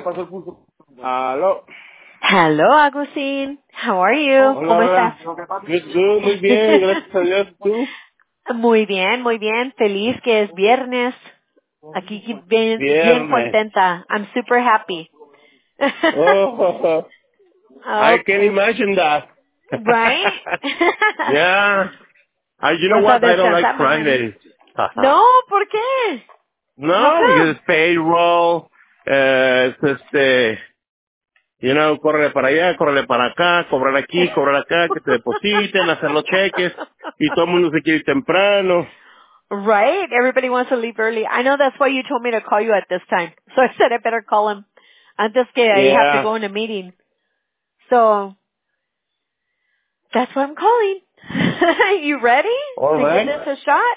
pasó el pulso. Aló. Hello, Agustín. How are you? Hola, ¿Cómo hola. estás? Good, muy bien, gracias a Dios. ¿Tú? Muy bien, muy bien. Feliz que es viernes. Aquí bien, bien Viernes. contenta. I'm super happy. Oh, I can Okay. imagine that. Right? Yeah. You know Pues a what? I don't like descansar mañana. Fridays. No, ¿por qué? How No, because come? it's payroll. Córrele para allá, córrele para acá, cobrar aquí, cobrar acá, que te depositen, hacer los cheques. Y todo el mundo se quiere ir temprano. Right? Everybody wants to leave early. I know that's why you told me to call you at this time. So I said I better call him. Antes que I have to Yeah. go in a meeting. So that's why I'm calling. You ready All to give right. this a shot?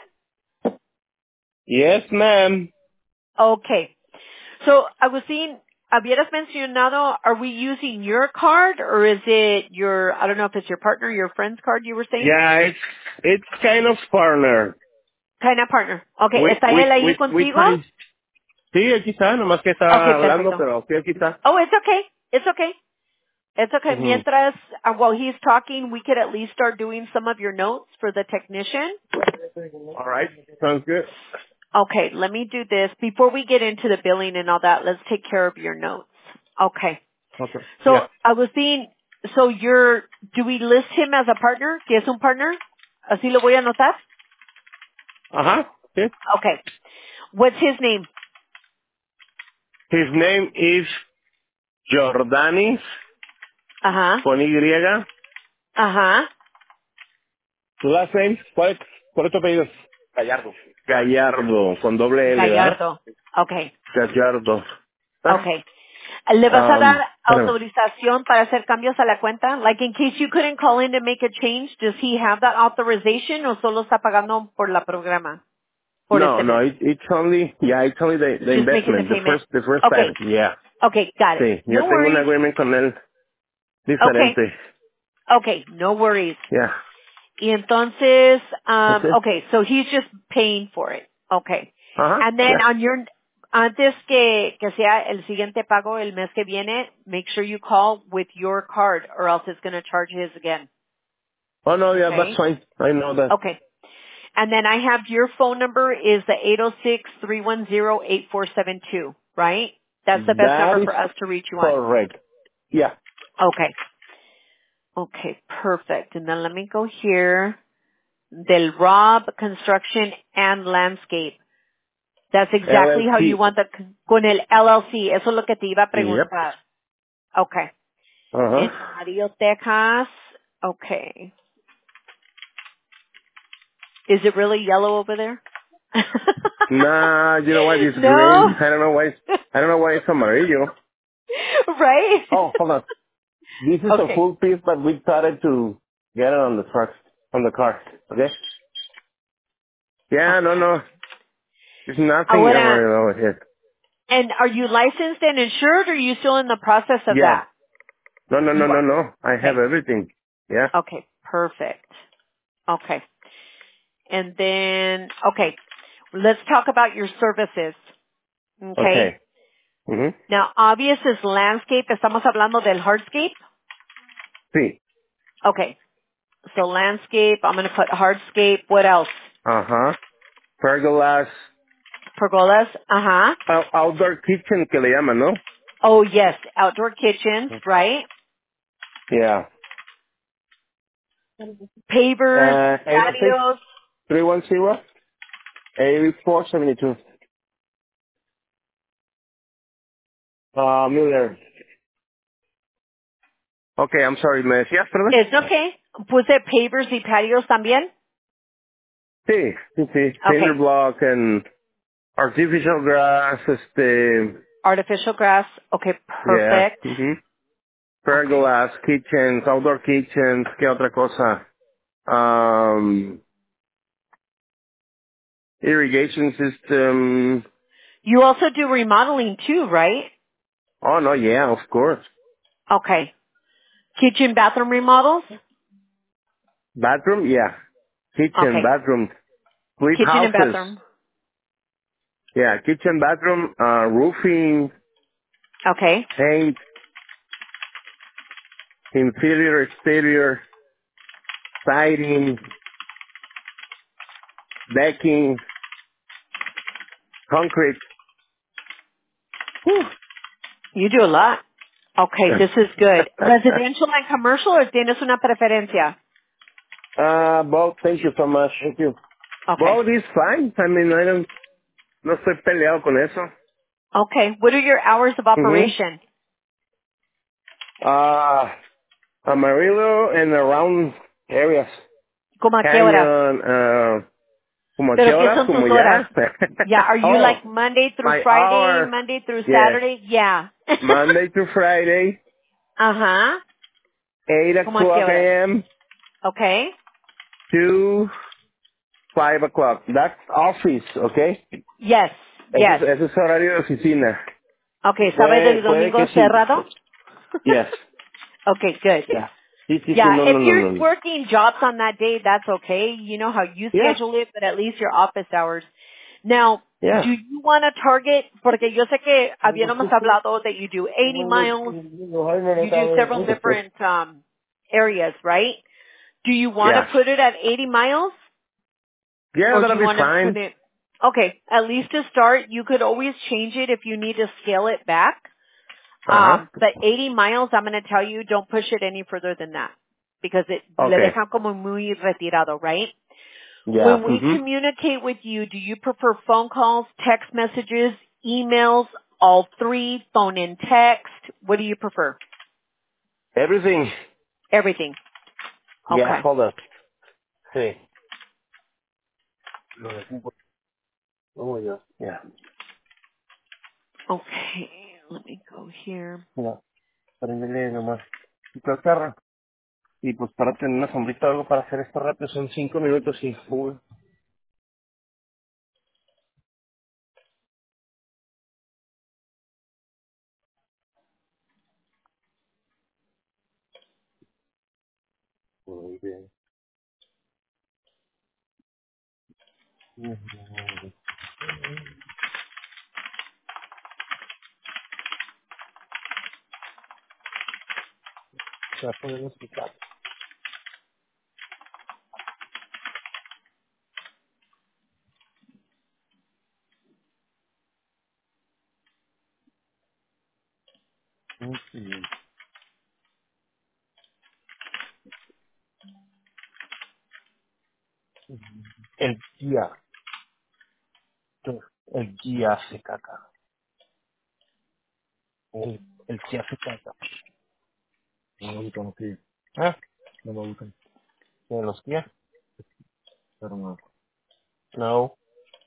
Yes, ma'am. Okay. So, Agustín, habías mencionado, are we using your card or is it your, I don't know if it's your partner, your friend's card you were saying? Yeah, it's kind of partner. Kind of partner. Okay. We ¿Está we él ahí we we contigo? try. Sí, aquí está, nomás que Okay, estaba hablando, perfecto. pero sí, aquí está. Oh, it's okay. It's okay. It's okay. Mhm. Mientras, while he's talking, we could at least start doing some of your notes for the technician. All right, sounds good. Okay, let me do this. Before we get into the billing and all that, let's take care of your notes. Okay. Okay. So, Yeah. Agustín, so do we list him as a partner? ¿Que es un partner? Así lo voy a anotar? Ajá. Sí. Okay. What's his name? His name is Jordanis Ajá. con Y. Ajá. Su last name, ¿cuál es tu apellido? Gallardo. Gallardo, con doble L, ¿verdad? Gallardo. Okay. Gallardo. Ah, Okay. ¿Le vas a dar espérame. autorización para hacer cambios a la cuenta? Like in case you couldn't call in to make a change, does he have that authorization o solo está pagando por la programa? Por No, este no, mes. it's only the Just making the investment, payment. the first Okay. time, yeah. Okay, got it. Sí, ya No tengo un worries. agreement con él Okay. diferente. Okay, no worries. Yeah. Y entonces, Okay. okay, so he's just paying for it. Okay. Ajá. And then Yeah. antes que sea el siguiente pago el mes que viene, make sure you call with your card or else it's going to charge his again. Oh no, yeah, that's Okay? fine. I know that. Okay. And then I have your phone number is the 806-310-8472, right? That's the best That number is for us to reach you on. correct. Yeah. Okay. Okay, perfect. And then let me go here. Del Rob Construction and Landscape. That's exactly how you LLC. want the, con el LLC. Eso es lo que te iba a Yep. preguntar. Okay. Uh-huh. En Amarillo, Texas. Okay. Is it really yellow over there? Nah, you know what? It's green. No? I don't know why it's amarillo. Right? Oh, hold on. This is a Okay. full piece, but we started to get it on the truck, on the car. Okay? Yeah, no, Okay. no. There's nothing Ahora, amarillo over here. and are you licensed and insured or are you still in the process of Yeah. that? No, no, no, You no, are. no. I have Okay. everything. Yeah. Okay. Perfect. Okay. And then, okay, let's talk about your services. Okay. Okay. Mhm. Now, obvious is landscape. Estamos hablando del hardscape. Sí. Okay. So landscape, I'm going to put hardscape. What else? Ajá. Pergolas. Pergolas. Uh-huh. Outdoor kitchen que le llaman, ¿no? Oh, yes. Outdoor kitchens, right? Yeah. Pavers, 806 patios. 310 8472. Miller. Okay, I'm sorry, ¿me decías, perdón? It's okay. Puse pavers y patios también. Sí, sí, sí. Cinder Okay. block and artificial grass, Artificial grass. Okay, yeah. perfect. Mhm. Okay. Pergolas, kitchens, outdoor kitchens, ¿qué otra cosa? Irrigation system. You also do remodeling too, right? Oh no, yeah, of course. Okay. Kitchen, bathroom remodels? Bathroom, yeah. Kitchen, Okay. bathroom, split Kitchen and houses. bathroom. Yeah, kitchen, bathroom, roofing. Okay. paint, interior, exterior, siding, decking, concrete. Whew. You do a lot. Okay, this is good. Residential and commercial, or tienes una preferencia? Both, thank you so much. Thank you. Okay. Both is fine. I mean, no estoy peleado con eso. Okay. What are your hours of operation? Amarillo and around areas. ¿Cómo a qué horas? Canyon, como a qué ¿Pero qué horas, son tus como horas? ya. Yeah, are you Oh, like Monday through my Friday, hours. Monday through Yes. Saturday? Yeah. Monday to Friday, Ajá. 8 ¿Cómo a qué o'clock horas? a.m. Okay. to 5 o'clock. That's office, okay? Yes. Yes. Ese es horario de oficina. Okay, ¿sábado y Puede domingo que sí. cerrado? Yes. Okay, good. Yeah. Sí, Yeah, no, if no, no, you're no. working jobs on that day, that's okay. You know how you Yeah, schedule it, but at least your office hours. Now, yeah. do you want to target, porque yo sé que habíamos hablado that you do 80 miles, you do several different areas, right? Do you want to Yeah. put it at 80 miles? Yeah, Or do that'll you be want to put fine. it, okay, at least to start, you could always change it if you need to scale it back. Uh-huh. But 80 miles, I'm going to tell you, don't push it any further than that. Because le Okay. dejan como muy retirado, right? Yeah. When we communicate with you, do you prefer phone calls, text messages, emails, all three, phone and text? What do you prefer? Everything. Everything. Yeah, Okay. hold up. Sí. Oh, yeah. Yeah. Okay. Let me go here. Mira, prendele nomás. Quita el carro. Y pues para tener una sombrita o algo para hacer esto rápido son 5 minutos y... Uy. Muy bien. Ya podemos quitar. El guía. El guía hace caca. El que hace caca. No me gustan los guías. ¿Ah? No me gustan. Los guías, pero no. No.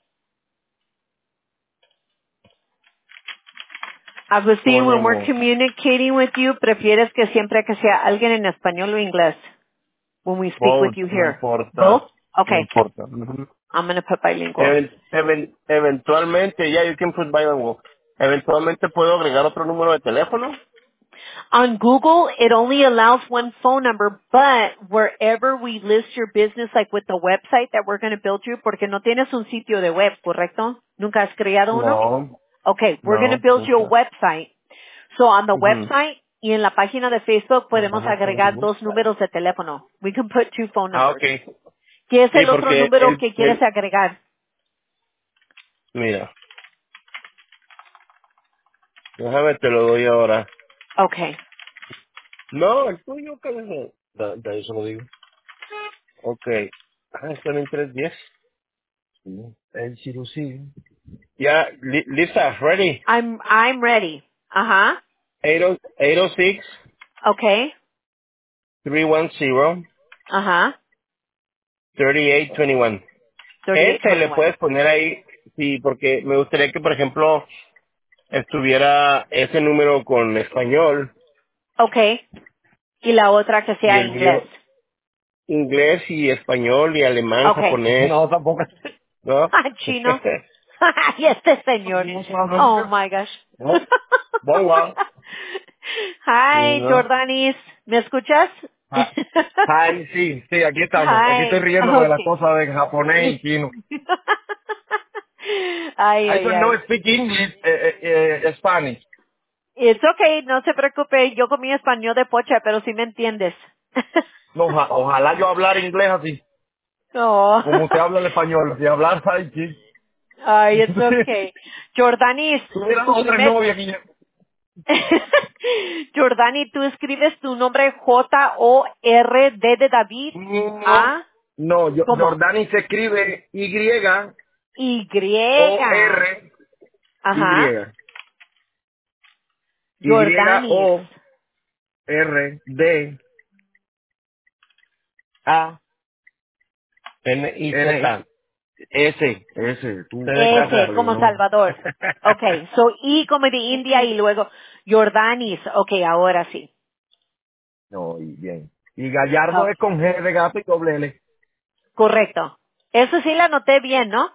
Agustín, when we're Ponemos. communicating with you, prefieres que siempre que sea alguien en español o inglés when we speak with Both, you no here? Both? importa. No Okay. importa. Ujú. I'm going to put bilingual. Eventualmente, ya, you can put bilingual. Eventualmente puedo agregar otro número de teléfono. On Google, it only allows one phone number, but wherever we list your business, like with the website that we're going to build you, porque no tienes un sitio de web, ¿correcto? ¿Nunca has creado uno? No, Okay, we're going to no, build you a nunca. website. So on the Ujú. website y en la página de Facebook podemos agregar dos números de teléfono. We can put two phone Ah, numbers. okay. ¿Qué es Sí, el otro porque número que quieres agregar? mira, déjame te lo doy ahora. Okay. No, el tuyo, carajo. Da eso lo digo. Okay. Ah, están en 310. Sí. El cirujano. Ya, Lisa, ready. I'm ready. Uh-huh. 806 Okay. 310 Uh-huh. 3821. Ese le 3821. puedes poner ahí, sí, porque me gustaría que, por ejemplo, estuviera ese número con español Okay. Y la otra que y sea el inglés. mío inglés y español y alemán, Okay. japonés. No, tampoco. ¿No? Chino. Y este señor. Oh my gosh. No, bonga. Hi, No. Jordanis. ¿Me escuchas? Hi, sí, aquí estamos. Aquí estoy Hi. riéndome de las Okay. cosas de japonés y chino. Ay, I ay, don't know ay. speak English, Spanish. It's okay, no se preocupe. Yo comí español de pocha, pero sí me entiendes. No, ojalá yo hablar inglés así, Oh. como usted habla el español. Si hablar, ay, sí. Ay, it's okay. Jordanis, Tuviera tu dos o tres primer... novias aquí. Jordani, tú escribes tu nombre J-O-R-D de David No, A, no, ¿cómo? Jordani se escribe Y. Y-O-R-Y. Ajá. Jordanis. Y-O-R-D-A-N-I-Z. Ese, tú de casa, S pero yo como no. Salvador. Okay, so I como de India y luego Jordanis. Okay, ahora sí. No, y bien. Y Gallardo es Okay. con G de gato y doble L. Correcto. Eso sí la anoté bien, ¿no?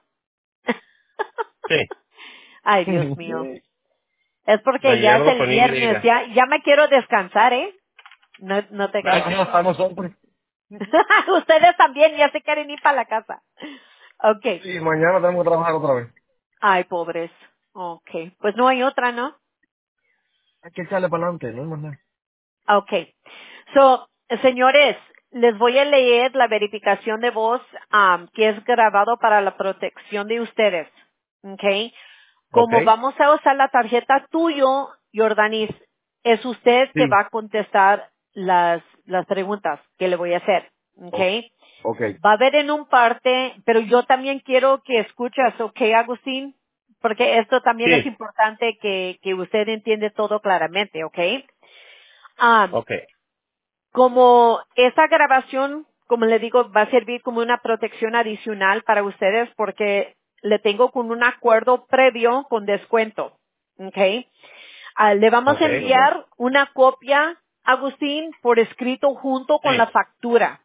Sí. Ay, Dios mío. Es porque ya es Gallardo el con Y. viernes, ya me quiero descansar, ¿eh? No te creas. A nosotros. Ustedes también ya se quieren ir para la casa. Okay. Sí, mañana tenemos que trabajar otra vez. Ay, pobres. Okay. Pues no hay otra, ¿no? Hay que echarle para adelante, no es más nada. Okay. So, señores, les voy a leer la verificación de voz que es grabado para la protección de ustedes. Okay. ¿Ok? Como vamos a usar la tarjeta tuyo, Jordanis, es usted que Sí. va a contestar las preguntas que le voy a hacer. O- Okay. ok. Va a haber en un parte, pero yo también quiero que escuchas, ¿ok, Agustín? Porque esto también es Sí. importante que usted entiende todo claramente, ¿ok? Ah, Ok. como esta grabación, como le digo, va a servir como una protección adicional para ustedes porque le tengo con un acuerdo previo con descuento, ¿ok? Le vamos Ok. a enviar una copia, Agustín, por escrito junto con la Sí. factura.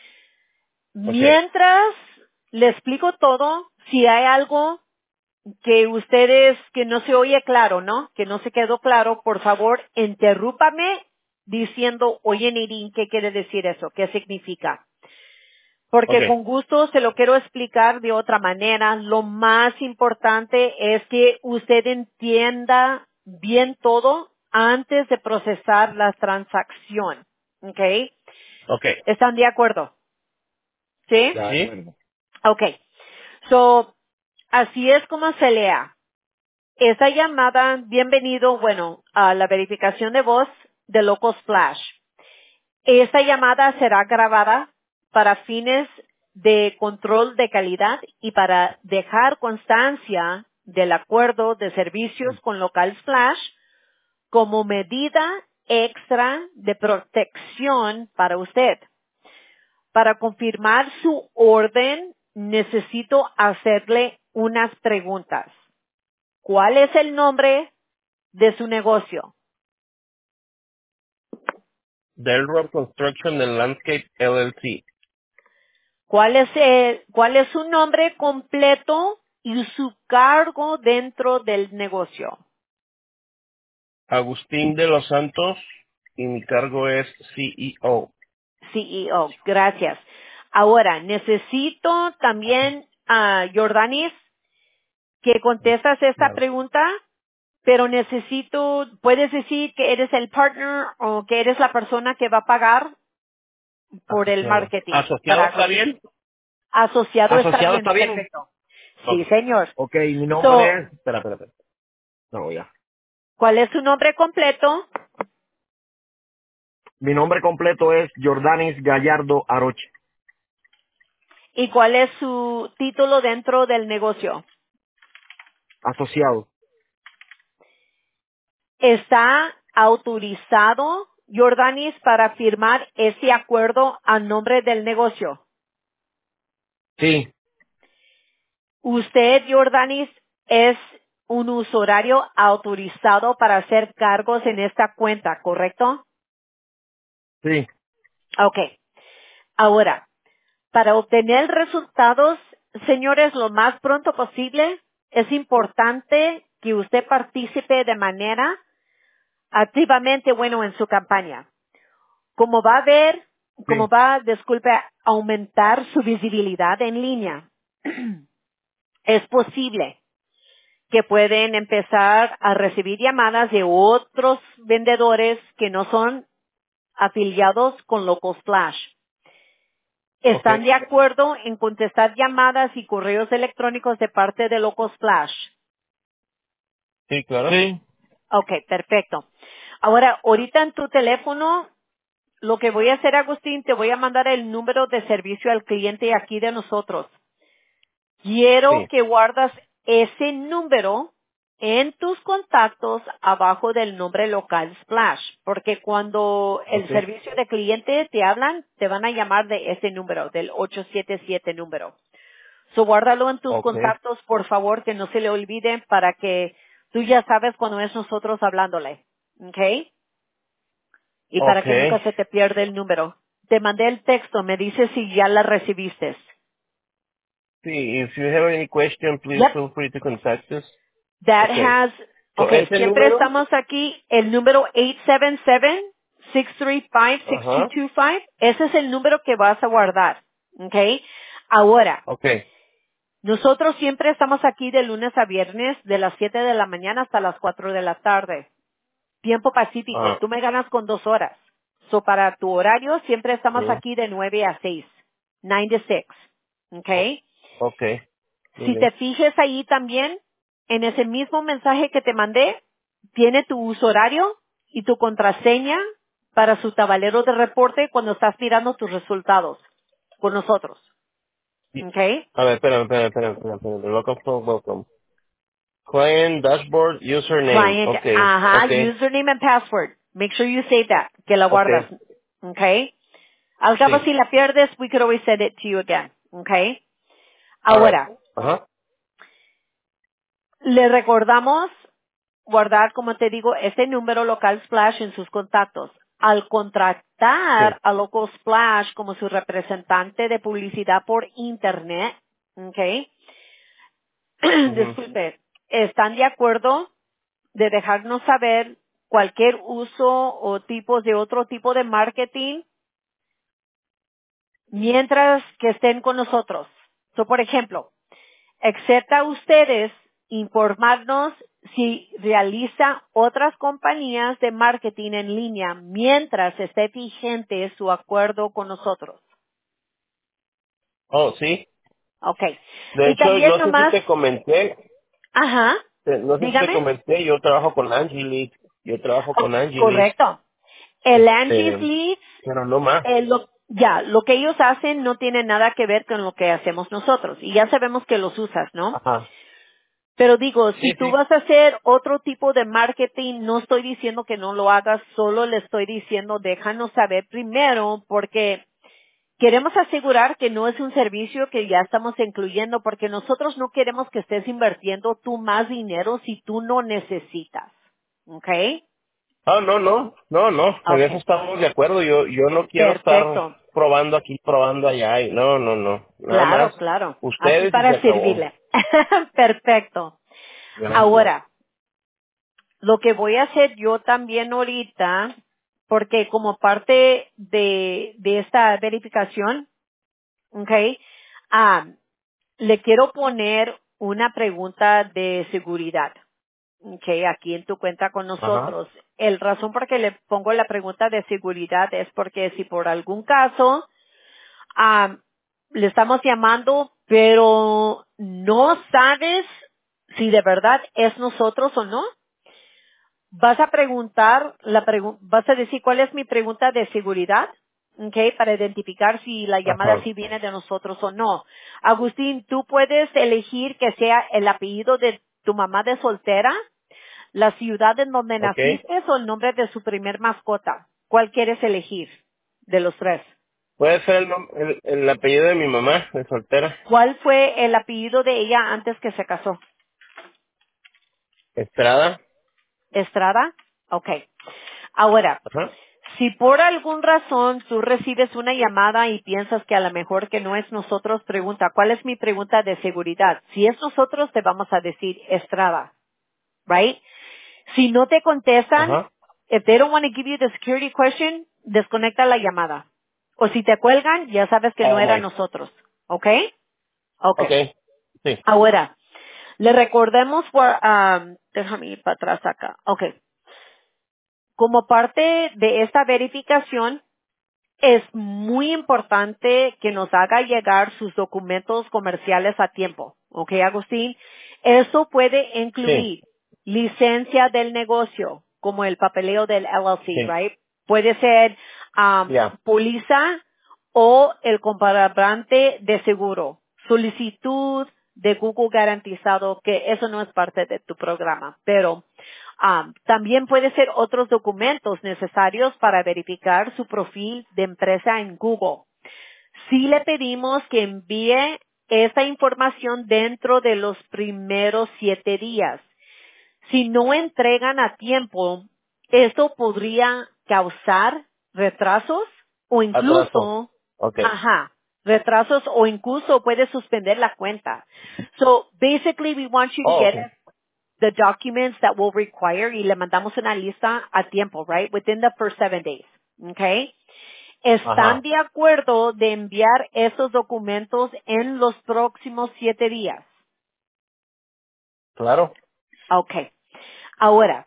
Ok. Mientras le explico todo, si hay algo que ustedes, que no se oye claro, ¿no? Que no se quedó claro, por favor, interrúpame diciendo, oye, Nirin, ¿qué quiere decir eso? ¿Qué significa? Ok. Porque con gusto se lo quiero explicar de otra manera. Lo más importante es que usted entienda bien todo antes de procesar la transacción. ¿Ok? Ok. ¿Están de acuerdo? ¿Sí? Ya, ¿sí? Bueno. Ok. So, así es como se lea. Esta llamada, bienvenido, bueno, a la verificación de voz de Locos Flash. Esta llamada será grabada para fines de control de calidad y para dejar constancia del acuerdo de servicios con Local Flash como medida extra de protección para usted. Para confirmar su orden, necesito hacerle unas preguntas. ¿Cuál es el nombre de su negocio? Delroy Construction and Landscape LLC. ¿Cuál es su nombre completo y su cargo dentro del negocio? Agustín de los Santos y mi cargo es CEO. CEO. Gracias. Ahora, necesito también a Jordanis que contestas esta Claro. pregunta, pero puedes decir que eres el partner o que eres la persona que va a pagar por el Asociado. marketing. ¿Asociado Para está bien? asociado está ¿Asociado bien, está bien? perfecto. Ok. Sí, señor. Ok, mi nombre So, es... Espera. No, ya. ¿cuál es su nombre completo? Mi nombre completo es Jordanis Gallardo Aroche. ¿Y cuál es su título dentro del negocio? Asociado. ¿Está autorizado Jordanis para firmar ese acuerdo a nombre del negocio? Sí, Usted, Jordanis, es un usuario autorizado para hacer cargos en esta cuenta, ¿correcto? sí, Ok. Ahora, para obtener resultados, señores, lo más pronto posible, es importante que usted participe de manera activamente, bueno, en su campaña. Como va a ver, como sí. va, disculpe, a aumentar su visibilidad en línea, es posible que pueden empezar a recibir llamadas de otros vendedores que no son afiliados con Local Splash. ¿Están Okay. de acuerdo en contestar llamadas y correos electrónicos de parte de Local Splash? Sí, claro. Sí. Ok, perfecto. Ahora, ahorita en tu teléfono, lo que voy a hacer, Agustín, te voy a mandar el número de servicio al cliente aquí de nosotros. Quiero Sí. que guardas ese número en tus contactos abajo del nombre local Splash, porque cuando el Okay. servicio de cliente te hablan, te van a llamar de ese número, del 877 número. So, guárdalo en tus Okay. contactos, por favor, que no se le olviden para que tú ya sabes cuando es nosotros hablándole. ¿Ok? Y para que nunca Okay. se te pierda el número. Te mandé el texto, me dices si ya la recibiste. Sí, if you have any question, please Yep. feel free to contact us. That Okay. has, So, okay, ese siempre número. estamos aquí, el número 877-635-6225. Ajá. Ese es el número que vas a guardar. Okay. Ahora, Okay. nosotros siempre estamos aquí de lunes a viernes de las 7 de la mañana hasta las 4 de la tarde. Tiempo pacífico. Ah, Tú me ganas con 2 horas. So, para tu horario siempre estamos sí. aquí de 9 a 6. 9 to 6. O- Okay. Okay. Muy Si te bien. fijes ahí también, en ese mismo mensaje que te mandé, tiene tu uso horario y tu contraseña para su tablero de reporte cuando estás mirando tus resultados con nosotros. Y- ¿Ok? A ver, espera. Welcome from welcome. Client dashboard username. Client, Okay. ajá, Okay. username and password. Make sure you save that, que la guardas. Okay. ¿Ok? Al cabo, Sí. si la pierdes, we could always send it to you again. ¿Ok? All right. Ahora, Ajá. le recordamos guardar, como te digo, ese número local Splash en sus contactos. Al Sí. contratar a Local Splash como su representante de publicidad por Internet, ¿ok? Mhm. Disculpe, ¿están de acuerdo de dejarnos saber cualquier uso o tipos de otro tipo de marketing mientras que estén con nosotros? So, por ejemplo, excepta ustedes informarnos si realiza otras compañías de marketing en línea mientras esté vigente su acuerdo con nosotros. Oh, sí. Ok. De Y hecho, también no sé si nomás, te comenté, ajá, no sé si te dígame. comenté, yo trabajo con Angelique. Yo trabajo Oh, con Angelique. correcto. El Angie's Leads, Pero no más. lo que ellos hacen no tiene nada que ver con lo que hacemos nosotros. Y ya sabemos que los usas, ¿no? Ajá. Pero digo, Sí, si tú sí. vas a hacer otro tipo de marketing, no estoy diciendo que no lo hagas, solo le estoy diciendo déjanos saber primero porque queremos asegurar que no es un servicio que ya estamos incluyendo porque nosotros no queremos que estés invirtiendo tú más dinero si tú no necesitas. ¿Ok? Ah, no. En Ok. eso estamos de acuerdo. Yo no quiero estar Perfecto. probando aquí, probando allá. Y no. Nada más Claro, claro. Aquí ustedes y se para acabó. servirle. Perfecto. Gracias. Ahora, lo que voy a hacer yo también ahorita, porque como parte de esta verificación, ¿ok? Ah, le quiero poner una pregunta de seguridad, ¿ok? Aquí en tu cuenta con Ajá. nosotros. El razón por que le pongo la pregunta de seguridad es porque si por algún caso ah, le estamos llamando, pero no sabes si de verdad es nosotros o no, vas a preguntar, vas a decir cuál es mi pregunta de seguridad, ¿ok? Para identificar si la llamada Ajá. sí viene de nosotros o no. Agustín, tú puedes elegir que sea el apellido de tu mamá de soltera, la ciudad en donde Ok. naciste o el nombre de su primer mascota. ¿Cuál quieres elegir de los tres? Puede ser el apellido de mi mamá, de soltera. ¿Cuál fue el apellido de ella antes que se casó? Estrada. Estrada. Ok. Ahora, Ajá. si por algún razón tú recibes una llamada y piensas que a lo mejor que no es nosotros, pregunta, ¿cuál es mi pregunta de seguridad? Si es nosotros, te vamos a decir Estrada, right? Si no te contestan, Ajá. if they don't want to give you the security question, desconecta la llamada. O si te cuelgan, ya sabes que no Oh era my. nosotros, ¿ok? Ok. Ok. Sí. Ahora, Le recordemos déjame ir para atrás acá. Okay. Como parte de esta verificación, es muy importante que nos haga llegar sus documentos comerciales a tiempo. ¿Ok, Agustín? Eso puede Sí, incluir licencia del negocio, como el papeleo del LLC, sí, right? Puede ser ya, póliza o el comprobante de seguro. Solicitud de Google garantizado, que eso no es parte de tu programa, pero también puede ser otros documentos necesarios para verificar su perfil de empresa en Google. Sí le pedimos que envíe esta información dentro de los primeros 7 días. Si no entregan a tiempo, esto podría causar retrasos o atraso. incluso, Ok. retrasos o incluso puede suspender la cuenta. So basically we want you to Oh, get ok. the documents that we'll require y le mandamos una lista a tiempo, right? Within the first 7 days. Okay? ¿Están Ajá, de acuerdo de enviar esos documentos en los próximos 7 días? claro. Okay. Ahora,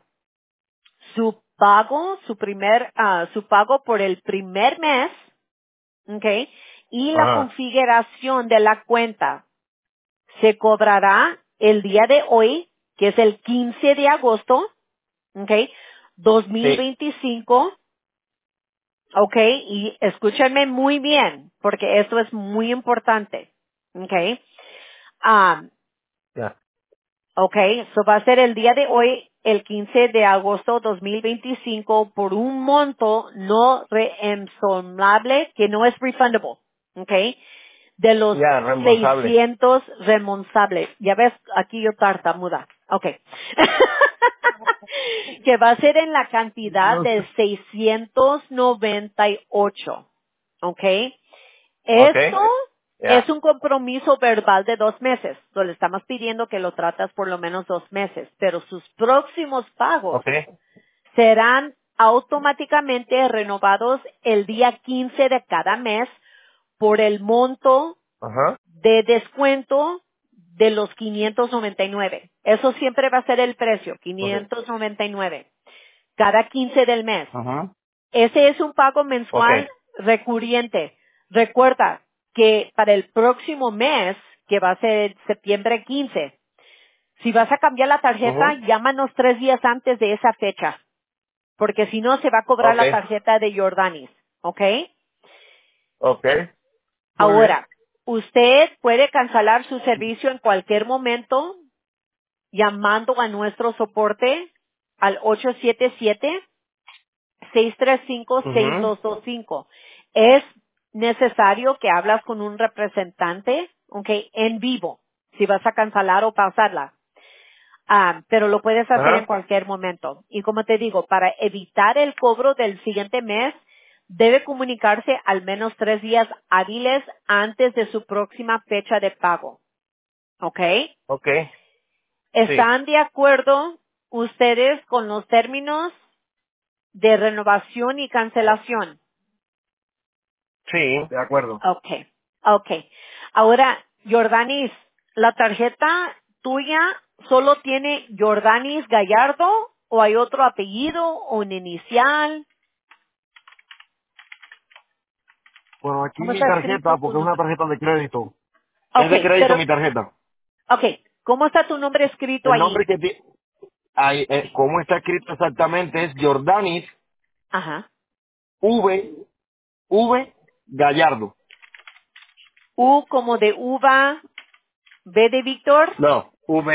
su pago por el primer mes, okay, y la Ajá, configuración de la cuenta se cobrará el día de hoy, que es el 15 de agosto, okay, sí, 2025, okay, y escúchenme muy bien, porque esto es muy importante, okay. Um, ya. Okay, so va a ser el día de hoy, el 15 de agosto 2025, por un monto no reembolsable, que no es refundable, okay, de los Ya, reembolsable. 600 reembolsables. Ya ves, aquí yo tartamuda. Okay. Que va a ser en la cantidad No sé. de 698, okay. Ok, Esto es ya, un compromiso verbal de 2 meses. So, le estamos pidiendo que lo tratas por lo menos 2 meses, pero sus próximos pagos ok. serán automáticamente renovados el día 15 de cada mes por el monto Ajá, de descuento de los 599. Eso siempre va a ser el precio, ok. 599, cada 15 del mes. Ajá, Ese es un pago ok. mensual recurrente. Recuerda que para el próximo mes, que va a ser septiembre 15, si vas a cambiar la tarjeta, Ujú, llámanos 3 días antes de esa fecha, porque si no se va a cobrar ok, la tarjeta de Jordanis, ¿ok? ok. Muy bien. Ahora, usted puede cancelar su servicio en cualquier momento llamando a nuestro soporte al 877 Ujú, 635-6225. Es necesario que hablas con un representante, ok, en vivo, si vas a cancelar o pausarla. Pero lo puedes hacer en ajá, cualquier momento. Y como te digo, para evitar el cobro del siguiente mes, debe comunicarse al menos 3 días hábiles antes de su próxima fecha de pago. ¿Ok? ok. Sí, ¿Están de acuerdo ustedes con los términos de renovación y cancelación? sí, de acuerdo. Okay, okay. Ahora, Jordanis, ¿la tarjeta tuya solo tiene Jordanis Gallardo o hay otro apellido o un inicial? Bueno, aquí ¿Cómo mi está escrito tarjeta, tu porque es una nombre? tarjeta de crédito. Es de Okay, crédito pero, mi tarjeta. okay, ¿cómo está tu nombre escrito El ahí? nombre que tiene, como está escrito exactamente, es Jordanis Ajá. V Gallardo. U como de uva, B de Víctor, No,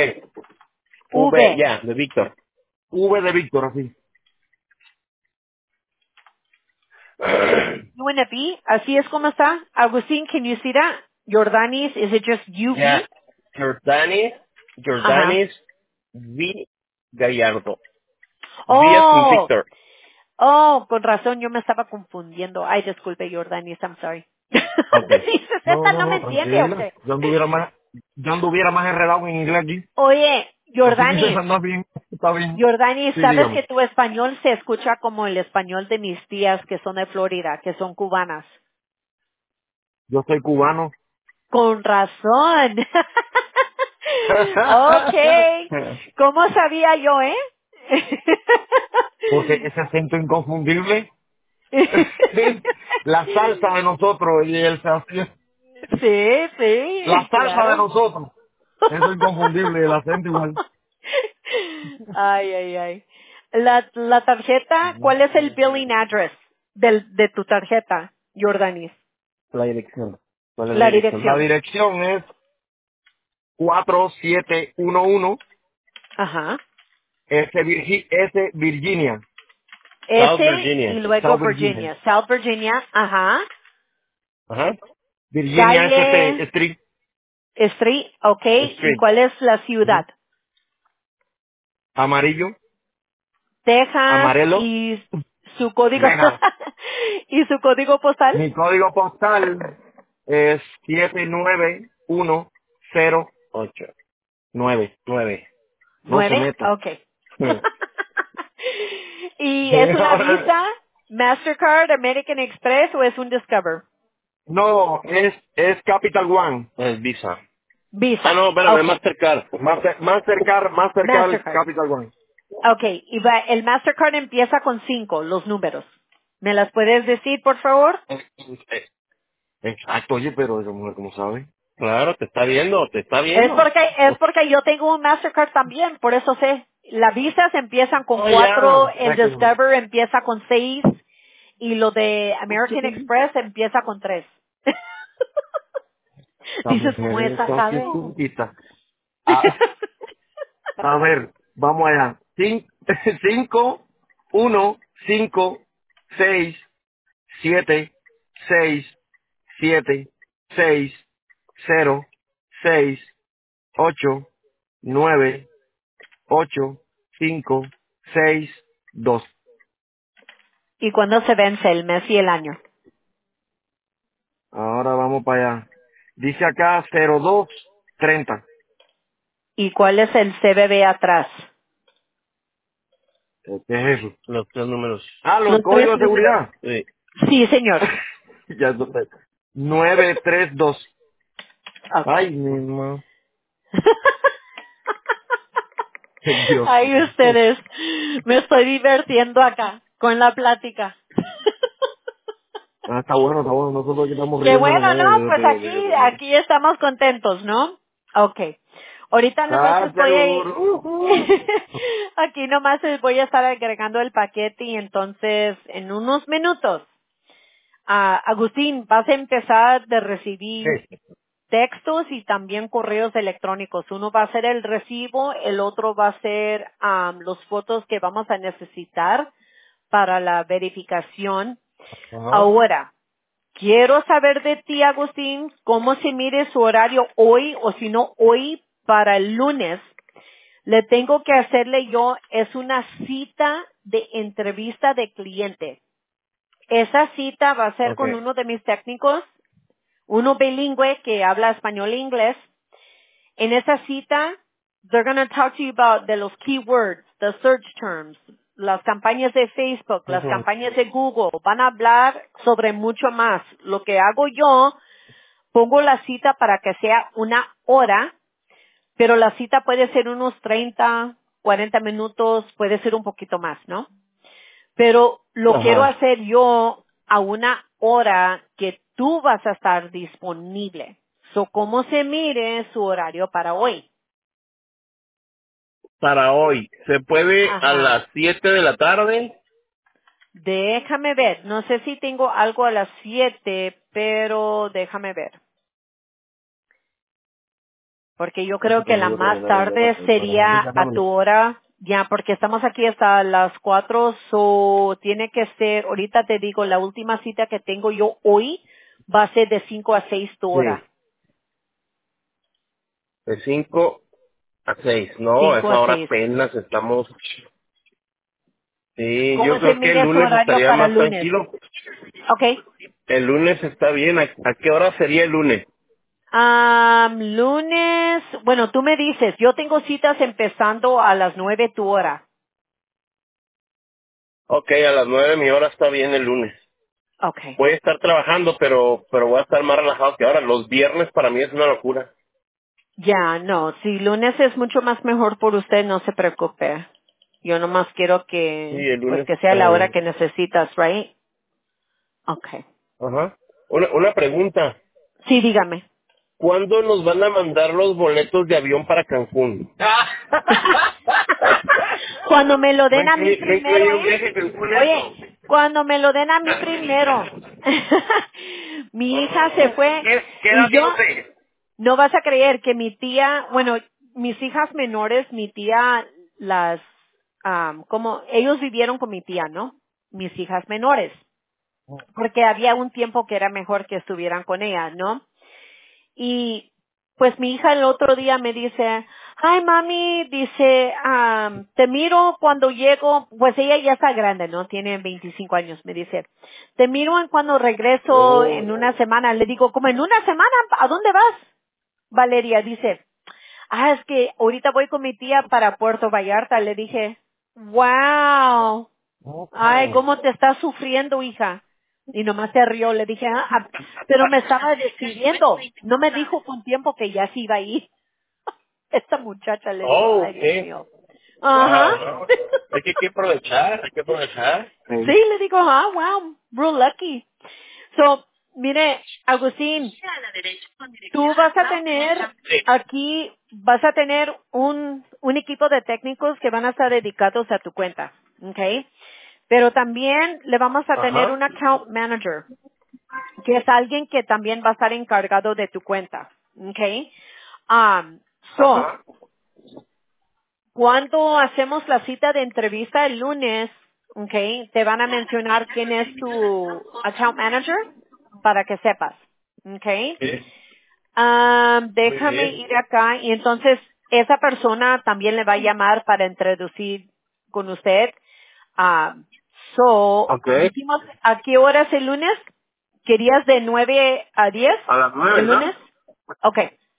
V, V. ya, de Víctor. V de Víctor, así. U and a V, así es como está. Agustín, can you see that? Jordanis, is it just UV? Ya, Jordanis, Ajá. Jordanis V Gallardo. V es con Oh, Víctor. oh, con razón, yo me estaba confundiendo. Ay, disculpe, Jordanis, I'm sorry. Ok. Dices, No, esta no, no me no, entiende, ¿o tranquila. qué? Yo anduviera más enredado en inglés aquí. Oye, Así que se Jordanis, anda bien, está bien. Jordanis, Sí, ¿sabes que dígame. tu español se escucha como el español de mis tías que son de Florida, que son cubanas? Yo soy cubano. Con razón. Okay. ¿Cómo sabía yo, eh? Porque ese acento inconfundible, la salsa de nosotros y el Sí, la sí, salsa de claro. nosotros, eso es inconfundible, el acento igual. Ay, ay, ay. La tarjeta, ¿cuál es el billing address de tu tarjeta, Jordanis? La dirección. ¿Cuál es la La dirección? La dirección. dirección es 4711 Ajá. S Virginia. South S y Virginia. luego South Virginia. Virginia. South Virginia, ajá. Ajá. Virginia Calle Street. Street, ok. ¿Y Street. cuál es la Ujú. ciudad? Amarillo. Texas Amarelo. y su código Texas. y su código postal. Mi código postal es 79108. 9. No se 9, meta. ok. ¿Y es una Visa, Mastercard, American Express o es un Discover? No, es Capital One. Es Visa. Ah, Visa, no, espérame, ok. Mastercard. Mastercard Mastercard. Capital One. Ok, el Mastercard empieza con 5, los números. ¿Me las puedes decir, por favor? Exacto, oye, pero esa mujer, ¿cómo sabe? Claro, te está viendo, te está Es viendo. porque, es porque yo tengo un Mastercard también, por eso sé. Las Visas empiezan con Oh, 4, ya. el Discover empieza con 6 y lo de American Express empieza con 3. Esta Dices, mujer ¿cómo esa es así sabe? estúpida. A ver, vamos allá. 5, 1, 5, 6, 7, 6, 7, 6, 0, 6, 8, 9, 8, 5, 6, 2. ¿Y cuándo se vence el mes y el año? Ahora vamos para allá. Dice acá 0230. ¿Y cuál es el CBB atrás? ¿Qué es eso? Los tres números. Ah, los Los 3 códigos de números. seguridad. Sí. Sí, señor. Ya es 932. Okay. Ay, mi mamá. Dios Ay, mío. ustedes. Me estoy divirtiendo acá con la plática. Ah, está bueno, está bueno. Nosotros aquí estamos Qué riéndonos bueno, ¿no? Pues de eso. aquí estamos contentos, ¿no? Okay. Ahorita nomás Ah, les voy a ir. seguro. Aquí nomás les voy a estar agregando el paquete y entonces en unos minutos, Agustín, vas a empezar de recibir Sí. textos y también correos electrónicos. Uno va a ser el recibo, el otro va a ser los fotos que vamos a necesitar para la verificación. Ajá. Ahora, quiero saber de ti, Agustín, cómo se mide su horario hoy o si no hoy para el lunes. Le tengo que hacerle yo, es una cita de entrevista de cliente. Esa cita va a ser Ok. con uno de mis técnicos, uno bilingüe que habla español e inglés. En esa cita, they're going to talk to you about de los keywords, the search terms, las campañas de Facebook, las Ujú. campañas de Google. Van a hablar sobre mucho más. Lo que hago yo, pongo la cita para que sea una hora, pero la cita puede ser unos 30, 40 minutos, puede ser un poquito más, ¿no? Pero lo quiero Ajá. hacer yo a una hora que tú vas a estar disponible. So, ¿cómo se mire su horario para hoy? Para hoy. ¿Se puede a Ajá. las 7 de la tarde? Déjame ver. No sé si tengo algo a las 7, pero déjame ver. Porque yo Eso creo que la consigo más terminar el día tarde para las 10 sería a tu hora, ya, porque estamos aquí hasta las 4, so tiene que ser, ahorita te digo, la última cita que tengo yo hoy va a ser de 5 a 6 tu hora. Sí. De 5 a 6. No, 5 esa a hora 6. apenas estamos. Sí, ¿Cómo yo se creo que el mide su lunes horario estaría para más el lunes? tranquilo. Ok. El lunes está bien. ¿A qué hora sería el lunes? Lunes, bueno, tú me dices, yo tengo citas empezando a las 9 tu hora. Ok, a las 9 mi hora está bien el lunes. Okay. Voy a estar trabajando, pero voy a estar más relajado que ahora. Los viernes para mí es una locura. Ya, no, si lunes es mucho más mejor por usted, no se preocupe. Yo nomás quiero Sí, que, el pues lunes que sea está la hora bien. que necesitas, right? Okay. Ajá. Una pregunta. Sí, dígame. ¿Cuándo nos van a mandar los boletos de avión para Cancún? Cuando me lo ¿Va den a mí va a primero, incluir un ¿eh? viaje a Cancún Oye, eso? cuando me lo den a mí primero. Mi hija se fue ¿Qué edad y yo, tiene usted? no vas a creer que mi tía, bueno, mis hijas menores, mi tía las, como ellos vivieron con mi tía, ¿no? Mis hijas menores, porque había un tiempo que era mejor que estuvieran con ella, ¿no? Y pues mi hija el otro día me dice, ay mami, dice, te miro cuando llego, pues ella ya está grande, ¿no? Tiene 25 años, me dice, te miro en cuando regreso Oh, en una semana. Le digo, ¿como en una semana? ¿A dónde vas? Valeria dice, es que ahorita voy con mi tía para Puerto Vallarta. Le dije, wow, ay, okay. ¿cómo te estás sufriendo, hija? Y nomás se rió. Le dije, pero me estaba decidiendo. No me dijo con tiempo que ya se iba a ir. Esta muchacha le digo, Oh, ay, Dios okay. mío. Ajá. Wow. Hay que aprovechar, hay que aprovechar. Sí, Sí. le digo, wow, real lucky. So, mire, Agustín, tú vas a tener, Sí. aquí vas a tener un equipo de técnicos que van a estar dedicados a tu cuenta, ¿ok? Pero también le vamos a tener Ajá. un account manager, que es alguien que también va a estar encargado de tu cuenta, ¿ok? Um, so, Ajá. cuando hacemos la cita de entrevista el lunes, ¿ok? Te van a mencionar quién es tu account manager para que sepas, ¿ok? Sí. Muy Déjame bien. ir acá y entonces esa persona también le va a llamar para introducir con usted. Okay. Dijimos, ¿a qué horas el lunes? ¿Querías de 9 a 10 A las 9, el ¿no? lunes? Ok.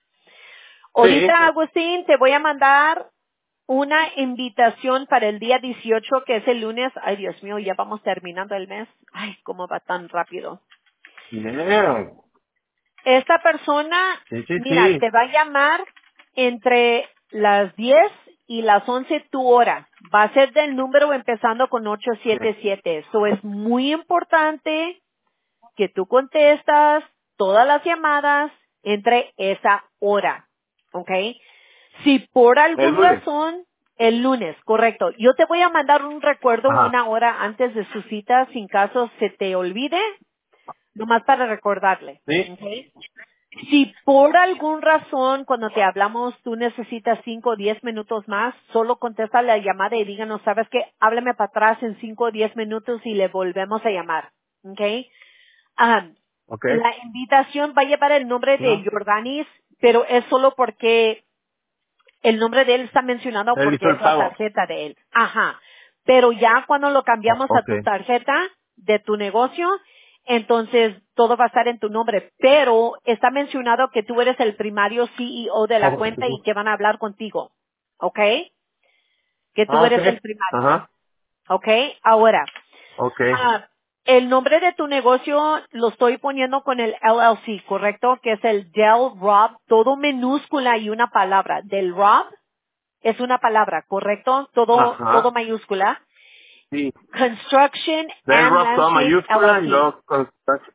Sí. Ahorita, Agustín, te voy a mandar una invitación para el día 18, que es el lunes. Ay, Dios mío, ya vamos terminando el mes. Ay, cómo va tan rápido. Yeah. Esta persona, Sí, sí, mira, sí. te va a llamar entre las 10 y las 11 tu hora. Va a ser del número empezando con 877. Eso es muy importante que tú contestas todas las llamadas entre esa hora. ¿Ok? Si por El alguna lunes. razón, el lunes, correcto. Yo te voy a mandar un recuerdo Ajá. una hora antes de su cita, sin caso se te olvide, nomás para recordarle. Sí. ¿Ok? Si por algún razón cuando te hablamos tú necesitas 5 o 10 minutos más, solo contesta la llamada y díganos, ¿sabes qué? Háblame para atrás en 5 o 10 minutos y le volvemos a llamar. ¿Ok? Ah, Okay. la invitación va a llevar el nombre de No. Jordanis, pero es solo porque el nombre de él está mencionado Él hizo porque el es la pago. tarjeta de él. Ajá. Pero ya cuando lo cambiamos a tu Okay. tarjeta de tu negocio, entonces todo va a estar en tu nombre. Pero está mencionado que tú eres el primario CEO de la cuenta y que van a hablar contigo. ¿Ok? Que tú Ah, eres el okay. primario. Ajá. ¿Ok? Ahora, Okay. ah, el nombre de tu negocio lo estoy poniendo con el LLC, ¿correcto? Que es el Del Rob, todo minúscula y una palabra. Del Rob es una palabra, ¿correcto? Todo Ajá. mayúscula. Sí. Construction Del and rock toda Landscape mayúscula y LLC. luego con...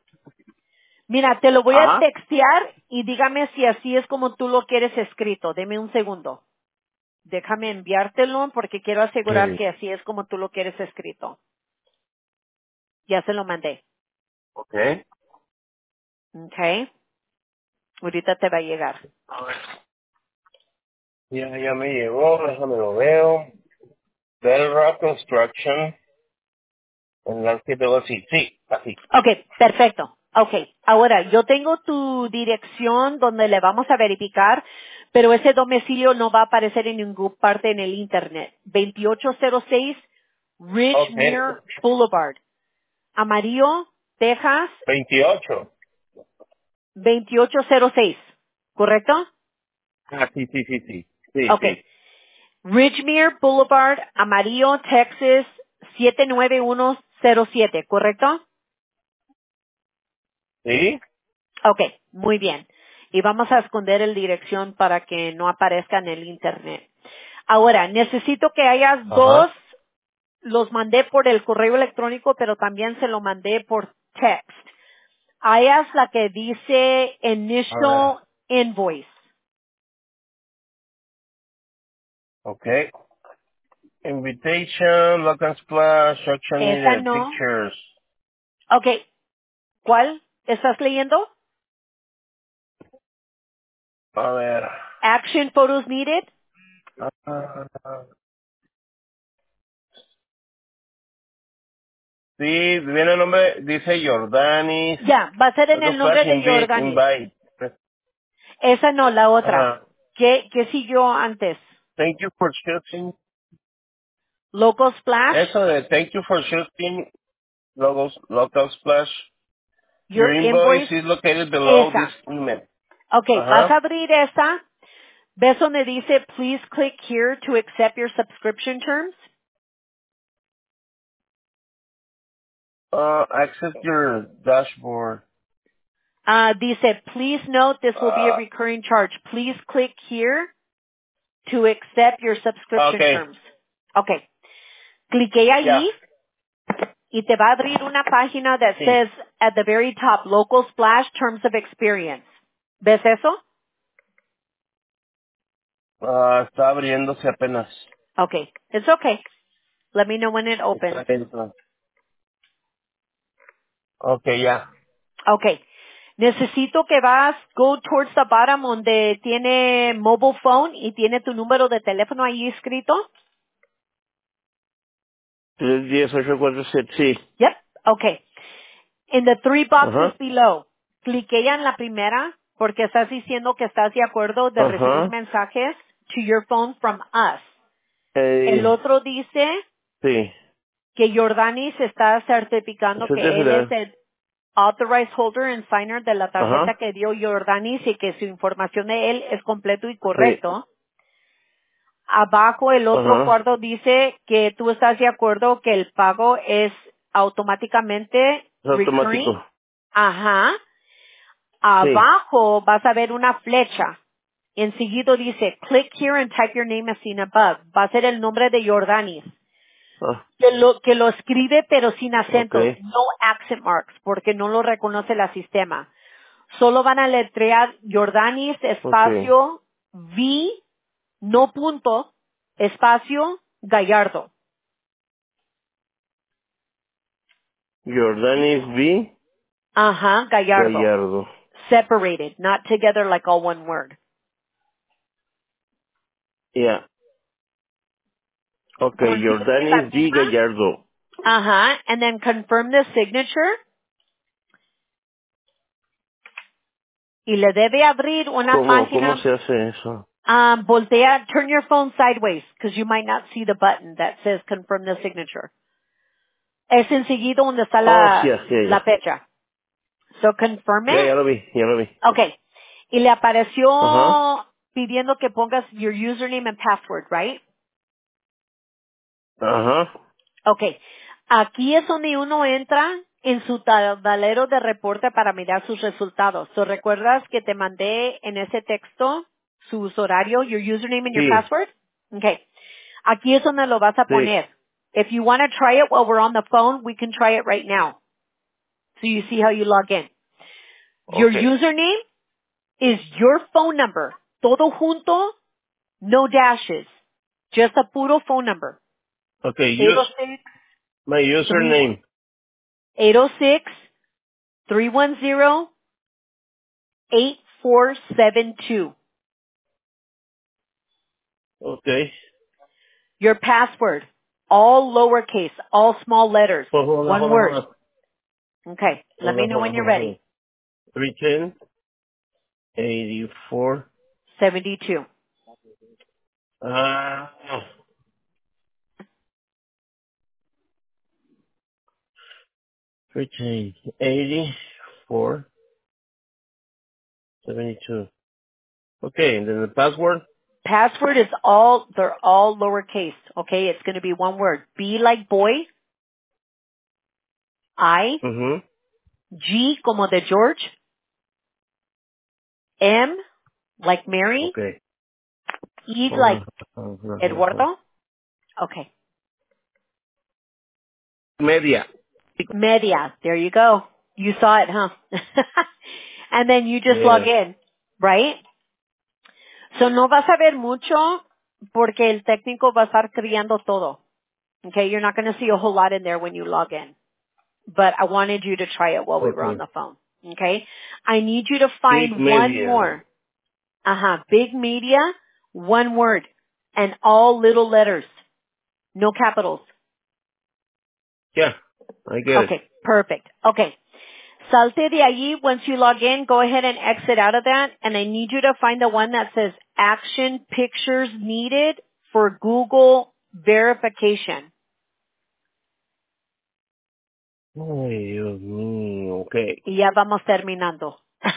Mira, te lo voy a Ajá. textear y dígame si así es como tú lo quieres escrito. Deme un segundo. Déjame enviártelo porque quiero asegurar Sí. que así es como tú lo quieres escrito. Ya se lo mandé. Okay. ¿Ok? Ahorita te va a llegar. A ver. Ya me llegó, déjame lo veo. Del Rock Construction. En la que tengo así. Sí, así. Ok, perfecto. Ok, ahora yo tengo tu dirección donde le vamos a verificar, pero ese domicilio no va a aparecer en ninguna parte en el Internet. 2806 Okay. Ridgemere Boulevard, Amarillo, Texas, 28. 2806, ¿correcto? Ah, sí, sí, sí, sí. Sí, Ok, sí. Ridgemere Boulevard, Amarillo, Texas, 79107, ¿correcto? ¿Sí? Ok, muy bien. Y vamos a esconder la dirección para que no aparezca en el internet. Ahora, necesito que hayas dos, los mandé por el correo electrónico, pero también se lo mandé por text. Hayas la que dice A ver. initial invoice. Okay. Invitation, Lock and Splash, action Esa needed, no. pictures. Okay. ¿Cuál estás leyendo? A ver. Action photos needed. Ah, sí, viene el nombre, dice Jordanis. Ya, va a ser en Lock and el Splash nombre de Jordanis. invite. Esa no, la otra. Ah, ¿Qué siguió antes? thank you for shooting. Local Splash, Eso de thank you for shooting local splash. Your your invoice invoice, is located below this esa. email. Okay, vas a Ajá. abrir esa. ¿Ves donde dice please click here to accept your subscription terms? Access your dashboard. Dice please note this will be a Uh, recurring charge. Please click here to accept your subscription okay. terms. Okay. Cliqué Yeah. ahí y te va a abrir una página that Sí. says at the very top, Local Splash Terms of Experience. ¿Ves eso? Está abriéndose apenas. Okay. It's okay. Let me know when it opens. Está dentro. Okay, ya. Okay. Necesito que vas, go towards the bottom donde tiene mobile phone y tiene tu número de teléfono ahí escrito. 310-847, sí. Yep. Okay. In the three boxes Ajá. below, clique ya en la primera porque estás diciendo que estás de acuerdo de recibir Ajá. mensajes to your phone from us. El Eh, otro dice sí. que Jordani se está certificando que él es Certificate. el authorized holder and signer de la tarjeta Ajá. que dio Jordani y que su información de él es completo y Sí. correcto. Abajo el otro Ajá. cuadro dice que tú estás de acuerdo que el pago es automáticamente Es recurring. automático. Ajá. Sí. Abajo vas a ver una flecha. Enseguida dice, click here and type your name as seen above. Va a ser el nombre de Jordani. Ah, Que lo escribe pero sin acentos, okay. no accent marks, porque no lo reconoce el sistema. Solo van a letrear Jordanis Okay. espacio V, no punto, espacio Gallardo. Jordanis B. Ajá, Gallardo. Gallardo. Separated, not together like all one word. Yeah. Okay. Confirme la Jordanis D. firma. Gallardo. Ajá, and then confirm the signature. Y le debe abrir una ¿Cómo página. se hace eso? Voltea, turn your phone sideways, because you might not see the button that says confirm the signature. Es enseguida donde está Oh, sí, la ya. fecha. So confirm Ya it. lo vi, ya lo vi. Okay. Y le Ajá. apareció pidiendo que pongas your username and password, right? Ajá. Okay. Aquí es donde uno entra en su tablero de reporte para mirar sus resultados. So, ¿recuerdas que te mandé en ese texto sus horarios, your username and your Sí, password? Okay. Aquí es donde lo vas a sí. poner. If you want to try it while we're on the phone, we can try it right now. So you see how you log in. Your Okay. username is your phone number. Todo junto, no dashes. Just a puro phone number. Okay, use 806 my username. 806-310-8472. Okay. Your password, all lowercase, all small letters, Hold on, one hold on, word. hold on. Okay, let Hold me on, know hold when on, you're hold on, hold on. ready. 310-84. 72. Ah. 310-84. 72. Okay, and then the password? Password is they're all lowercase. Okay, it's going to be one word. B like boy, I, Mm-hmm. G como de George, M like Mary, Okay. E like Uh-huh. Eduardo. Okay. Media. Media. There you go. You saw it, huh? And then you just log Yeah. in, right? So no vas a ver mucho porque el técnico va a estar creando todo. Okay, you're not going to see a whole lot in there when you log in. But I wanted you to try it while we were on Okay. the phone. Okay? I need you to Big find one media. more. Big media, one word. And all little letters. No capitals. Yeah, I get it. Okay, perfect. Okay. Salte de allí. Once you log in, go ahead and exit out of that. And I need you to find the one that says action pictures needed for Google verification. Ay, Dios mío. Okay. Y ya vamos terminando.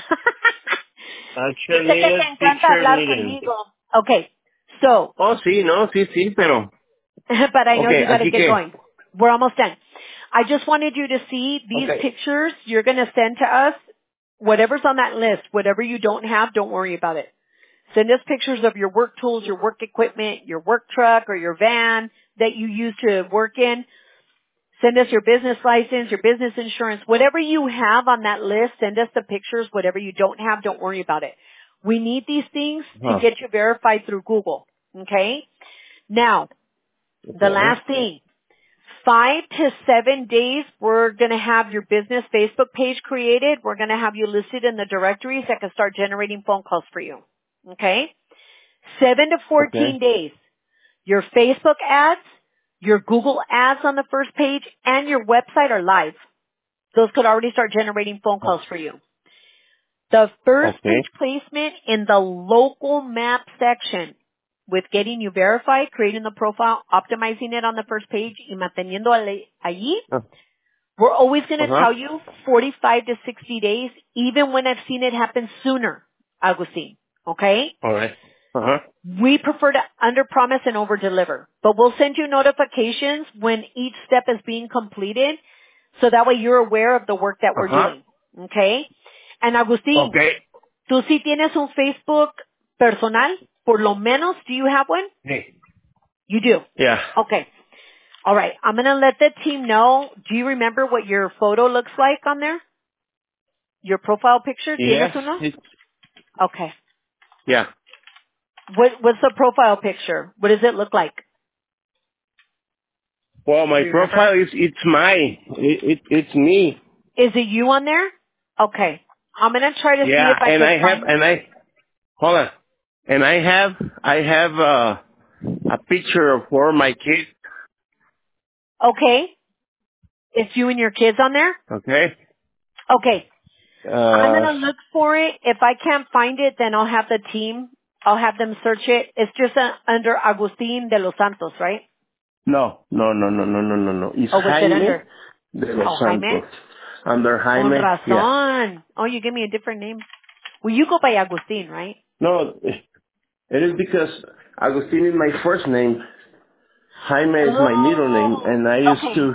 Yo Action sé que te needed, encanta picture hablar needed. conmigo. Okay. So, Oh, sí, no, sí, pero. but I know Okay, you got to así get que. going. We're almost done. I just wanted you to see these Okay. pictures you're going to send to us. Whatever's on that list, whatever you don't have, don't worry about it. Send us pictures of your work tools, your work equipment, your work truck, or your van that you use to work in. Send us your business license, your business insurance, whatever you have on that list, send us the pictures. Whatever you don't have, don't worry about it. We need these things to Huh. get you verified through Google. Okay? Now, the Okay. last thing, 5 to 7 days, we're going to have your business Facebook page created. We're going to have you listed in the directories that can start generating phone calls for you. Okay? 7 to 14 Okay. days, your Facebook ads, your Google ads on the first page, and your website are live. Those could already start generating phone calls for you. The first Okay. page placement in the local map section with getting you verified, creating the profile, optimizing it on the first page, y manteniendo allí, we're always going to Uh-huh. tell you 45 to 60 days, even when I've seen it happen sooner, Agustin. Okay? All right. Uh-huh. We prefer to under-promise and over-deliver, but we'll send you notifications when each step is being completed, so that way you're aware of the work that we're Uh-huh. doing. Okay? And Agustín, Okay. ¿tú sí tienes un Facebook personal? Por lo menos, do you have one? Hey. You do. Yeah. Okay. All right. I'm going to let the team know. Do you remember what your photo looks like on there? Your profile picture? ¿Tienes Yes. uno? It's, Okay. yeah. What's the profile picture? What does it look like? Well, my profile is, it's mine. It's me. Is it you on there? Okay. I'm going to try to see Yeah. if I And can I have, find. hold on. And I have, a picture of for my kids. Okay. It's you and your kids on there? Okay. Okay. I'm going Uh, to look for it. If I can't find it, then I'll have the team, I'll have them search it. It's just under Agustín de los Santos, right? no. It's Oh, what's it Jaime under? de los Oh, Jaime? Santos. Under Con Jaime, yeah. razón. Oh, you give me a different name. Well, you go by Agustín, right? No, it is because Agustin is my first name. Jaime is my middle name, Oh, and I used okay. to,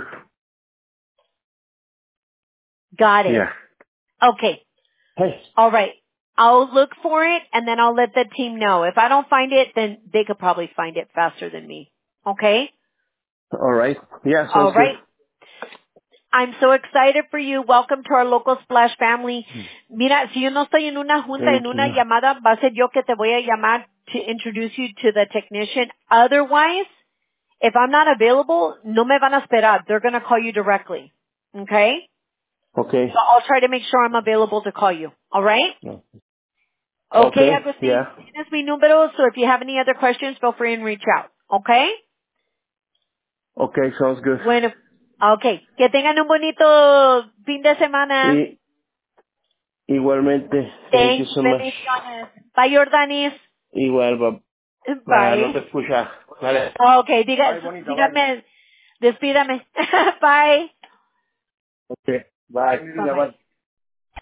Got it. yeah. Okay. Hey. All right. I'll look for it and then I'll let the team know. If I don't find it, then they could probably find it faster than me. Okay? All right. Yeah, All sounds good. right. I'm so excited for you. Welcome to our local Splash family. Mira, si yo no estoy en una junta, Thank en una you. llamada, va a ser yo que te voy a llamar to introduce you to the technician. Otherwise, if I'm not available, no me van a esperar. They're going to call you directly. Okay? Okay. So I'll try to make sure I'm available to call you. All right? No. Okay, Okay. Agustín, Yeah. tienes mi número, so if you have any other questions, feel free and reach out. Okay? Okay, sounds good. Bueno, okay. Que tengan un bonito fin de semana. Y igualmente, thank you Thanks. so much. Bendiciones. Bye, Jordanis. Igual, no te Bye. escucha. Vale. Okay, Bye, bonita, bye. dígame, despídame. Bye. Okay. Bye. Bye-bye. Bye.